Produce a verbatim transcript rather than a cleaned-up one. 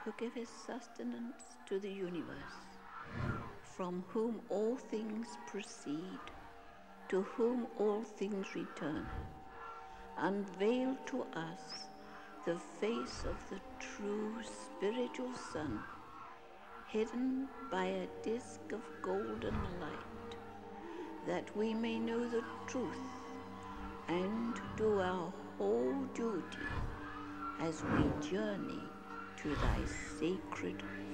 who givest sustenance to the universe, from whom all things proceed, to whom all things return, unveil to us the face of the true spiritual sun, hidden by a disk of golden light, that we may know the truth and do our whole duty as we journey to thy sacred